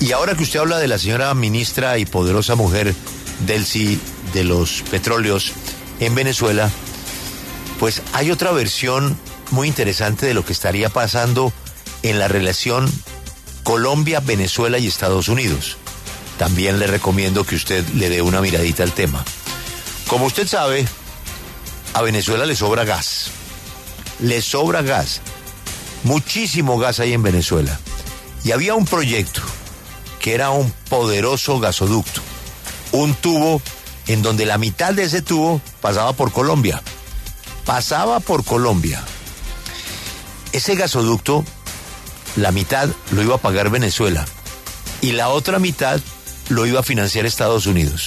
Y ahora que usted habla de la señora ministra y poderosa mujer Delcy de los petróleos en Venezuela, pues hay otra versión muy interesante de lo que estaría pasando en la relación Colombia, Venezuela y Estados Unidos. También le recomiendo que usted le dé una miradita al tema. Como usted sabe, a Venezuela le sobra gas. Le sobra gas. Muchísimo gas hay en Venezuela. Y había un proyecto que era un poderoso gasoducto. Un tubo en donde la mitad de ese tubo pasaba por Colombia. Pasaba por Colombia. Ese gasoducto, la mitad lo iba a pagar Venezuela y la otra mitad lo iba a financiar Estados Unidos.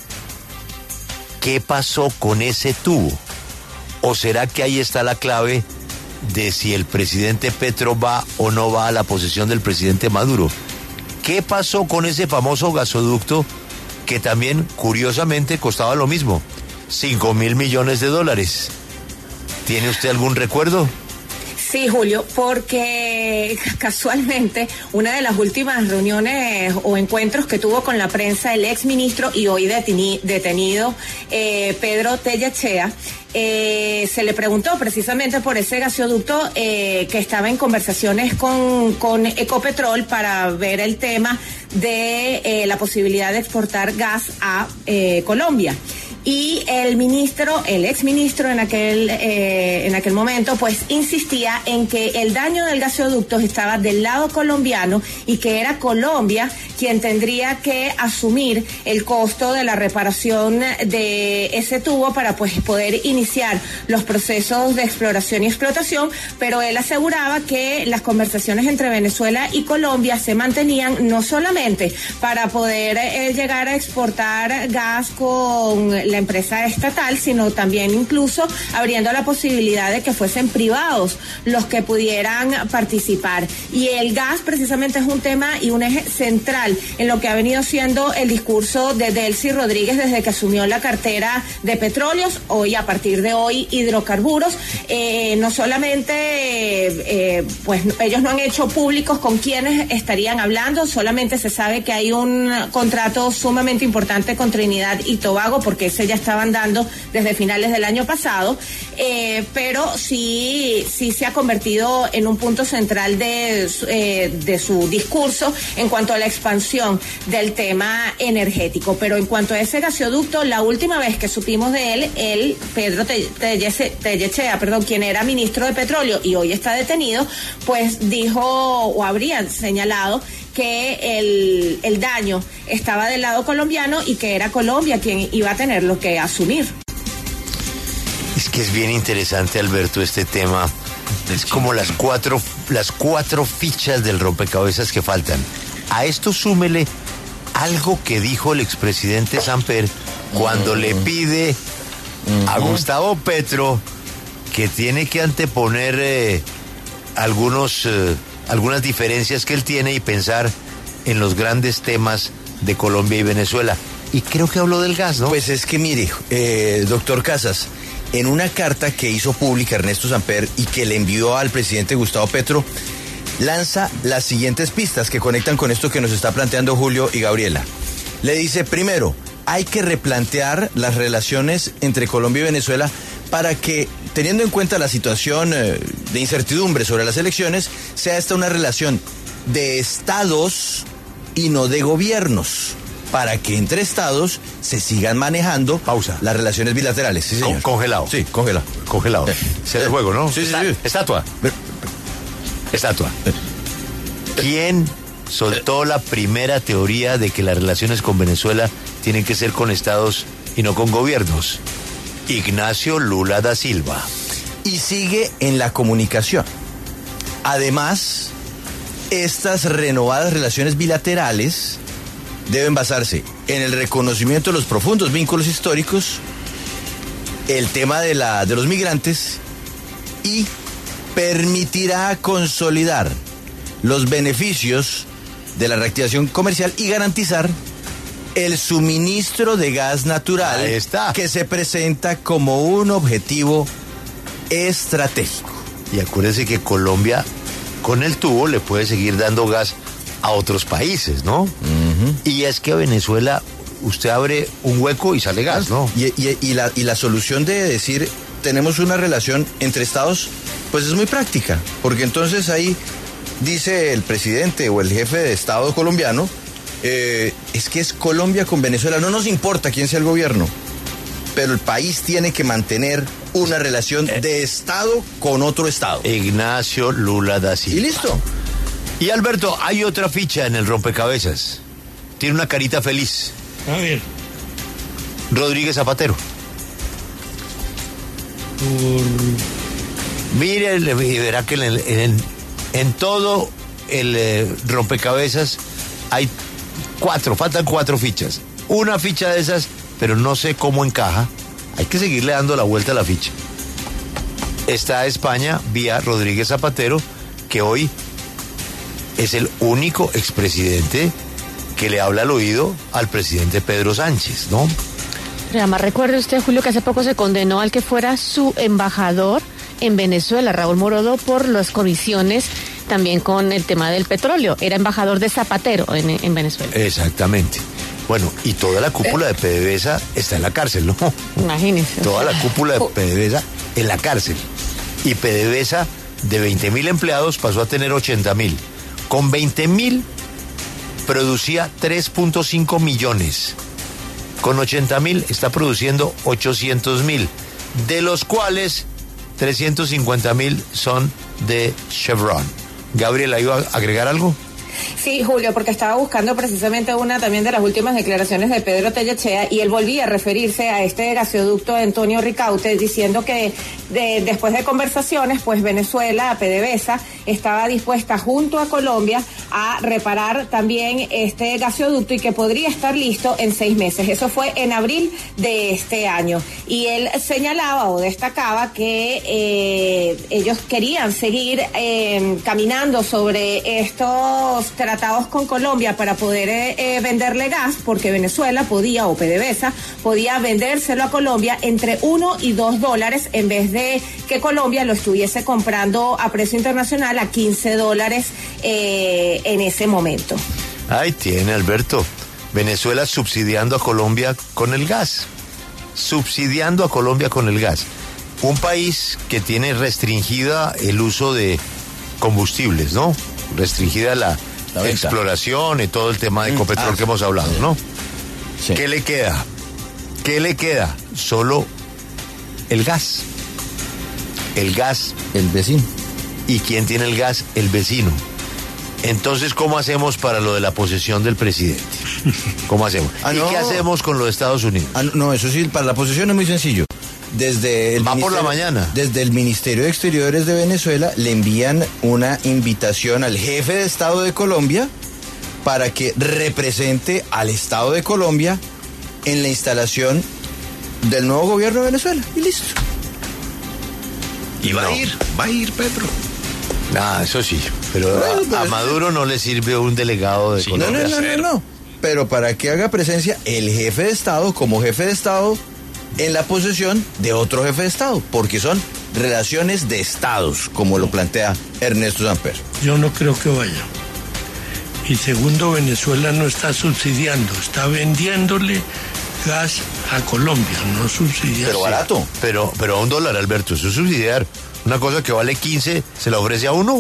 ¿Qué pasó con ese tubo? ¿O será que ahí está la clave de si el presidente Petro va o no va a la posesión del presidente Maduro? ¿Qué pasó con ese famoso gasoducto que también, curiosamente, costaba lo mismo? $5.000 millones. ¿Tiene usted algún recuerdo? Sí, Julio, porque casualmente una de las últimas reuniones o encuentros que tuvo con la prensa el exministro y hoy detenido Pedro Tellechea, se le preguntó precisamente por ese gasoducto que estaba en conversaciones con Ecopetrol para ver el tema de la posibilidad de exportar gas a Colombia. Y el exministro en aquel momento, pues insistía en que el daño del gasoducto estaba del lado colombiano y que era Colombia quien tendría que asumir el costo de la reparación de ese tubo para pues poder iniciar los procesos de exploración y explotación, pero él aseguraba que las conversaciones entre Venezuela y Colombia se mantenían no solamente para poder llegar a exportar gas con la empresa estatal, sino también incluso abriendo la posibilidad de que fuesen privados los que pudieran participar. Y el gas precisamente es un tema y un eje central en lo que ha venido siendo el discurso de Delcy Rodríguez desde que asumió la cartera de petróleos, hoy a partir de hoy hidrocarburos. No solamente, pues ellos no han hecho públicos con quienes estarían hablando, solamente se sabe que hay un contrato sumamente importante con Trinidad y Tobago, porque ese ya estaban dando desde finales del año pasado, pero sí se ha convertido en un punto central de su discurso en cuanto a la expansión del tema energético. Pero en cuanto a ese gasoducto, la última vez que supimos de él, Pedro Tellechea, quien era ministro de Petróleo y hoy está detenido, pues dijo o habría señalado que el daño estaba del lado colombiano y que era Colombia quien iba a tenerlo que asumir. Es que es bien interesante, Alberto, este tema. Es como las cuatro fichas del rompecabezas que faltan. A esto súmele algo que dijo el expresidente Samper cuando le pide a Gustavo Petro que tiene que anteponer algunas diferencias que él tiene y pensar en los grandes temas de Colombia y Venezuela. Y creo que habló del gas, ¿no? Pues es que mire, doctor Casas, en una carta que hizo pública Ernesto Samper y que le envió al presidente Gustavo Petro, lanza las siguientes pistas que conectan con esto que nos está planteando Julio y Gabriela. Le dice, primero, hay que replantear las relaciones entre Colombia y Venezuela para que, teniendo en cuenta la situación de incertidumbre sobre las elecciones, sea esta una relación de estados y no de gobiernos, para que entre estados se sigan manejando las relaciones bilaterales. Sí, señor. Congelado. Sí, congelado. Congelado. Se el juego, ¿no? Sí. Estatua. ¿Quién soltó la primera teoría de que las relaciones con Venezuela tienen que ser con estados y no con gobiernos? Ignacio Lula da Silva. Y sigue en la comunicación. Además, estas renovadas relaciones bilaterales deben basarse en el reconocimiento de los profundos vínculos históricos, el tema de los migrantes, y permitirá consolidar los beneficios de la reactivación comercial y garantizar el suministro de gas natural que se presenta como un objetivo estratégico. Y acuérdense que Colombia con el tubo le puede seguir dando gas a otros países, ¿no? Y es que Venezuela, usted abre un hueco y sale gas, ¿no? Y la solución de decir, tenemos una relación entre estados, pues es muy práctica, porque entonces ahí dice el presidente o el jefe de Estado colombiano, es que es Colombia con Venezuela, no nos importa quién sea el gobierno, pero el país tiene que mantener una relación de Estado con otro Estado. Ignacio Lula da Silva. Y listo. Y Alberto, hay otra ficha en el rompecabezas. Tiene una carita feliz. A ver. Rodríguez Zapatero. Mire, y verá que en todo el rompecabezas hay faltan 4 fichas. Una ficha de esas, pero no sé cómo encaja. Hay que seguirle dando la vuelta a la ficha. Está España vía Rodríguez Zapatero, que hoy es el único expresidente que le habla al oído al presidente Pedro Sánchez, ¿no? Pero además recuerde usted, Julio, que hace poco se condenó al que fuera su embajador en Venezuela, Raúl Morodo, por las comisiones también con el tema del petróleo. Era embajador de Zapatero en Venezuela. Exactamente. Bueno, y toda la cúpula de PDVSA está en la cárcel, ¿no? Imagínese. Toda la cúpula de PDVSA en la cárcel. Y PDVSA, de 20.000 empleados, pasó a tener 80.000. Con 20.000 producía 3.5 millones. Con 80.000 está produciendo 800.000, de los cuales 350.000 son de Chevron. Gabriela, ¿iba a agregar algo? Sí, Julio, porque estaba buscando precisamente una también de las últimas declaraciones de Pedro Tellechea, y él volvía a referirse a este gasoducto de Antonio Ricaurte, diciendo que después de conversaciones, pues Venezuela, PDVSA, estaba dispuesta junto a Colombia a reparar también este gasoducto y que podría estar listo en 6 meses. Eso fue en abril de este año. Y él señalaba o destacaba que ellos querían seguir caminando sobre estos tratados con Colombia para poder venderle gas, porque Venezuela podía, o PDVSA, podía vendérselo a Colombia entre $1 y $2 en vez de que Colombia lo estuviese comprando a precio internacional a $15 en ese momento. Ahí tiene, Alberto. Venezuela subsidiando a Colombia con el gas. Subsidiando a Colombia con el gas. Un país que tiene restringida el uso de combustibles, ¿no? Restringida la exploración y todo el tema de Ecopetrol que hemos hablado, ¿no? Sí. ¿Qué le queda? ¿Qué le queda? Solo el gas. El gas. El vecino. ¿Y quién tiene el gas? El vecino. Entonces, ¿cómo hacemos para lo de la posesión del presidente? ¿Cómo hacemos? ¿Y qué hacemos con lo de Estados Unidos? No, eso sí, para la posesión es muy sencillo. Va por la mañana. Desde el Ministerio de Exteriores de Venezuela le envían una invitación al jefe de Estado de Colombia para que represente al Estado de Colombia en la instalación del nuevo gobierno de Venezuela. Y listo. Y va a ir Petro. Eso sí, pero a Maduro no le sirve un delegado de Colombia. No. Pero para que haga presencia el jefe de Estado como jefe de Estado en la posesión de otro jefe de Estado, porque son relaciones de estados, como lo plantea Ernesto Samper. Yo no creo que vaya. Y segundo, Venezuela no está subsidiando, está vendiéndole gas a Colombia, no subsidiando. Pero barato. Pero a $1, Alberto, eso es subsidiar. Una cosa que vale 15, ¿se la ofrece a uno?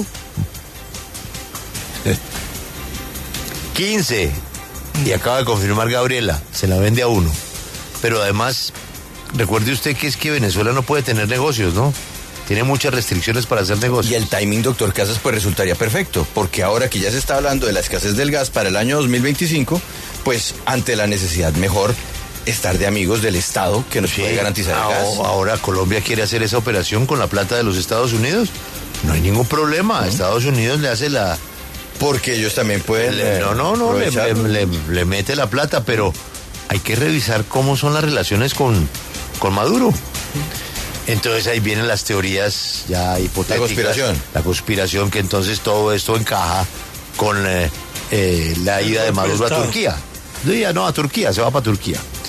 15. Y acaba de confirmar Gabriela, se la vende a uno. Pero además, recuerde usted que es que Venezuela no puede tener negocios, ¿no? Tiene muchas restricciones para hacer negocios. Y el timing, doctor Casas, pues resultaría perfecto, porque ahora que ya se está hablando de la escasez del gas para el año 2025, pues ante la necesidad mejor estar de amigos del Estado que nos puede garantizar el gas. Ahora Colombia quiere hacer esa operación con la plata de los Estados Unidos. No hay ningún problema. Estados Unidos le hace la... Porque ellos también pueden... le mete la plata, pero hay que revisar cómo son las relaciones con Maduro. Entonces ahí vienen las teorías ya hipotéticas. La conspiración, que entonces todo esto encaja con la ida de Maduro a Turquía. No, a Turquía, se va para Turquía.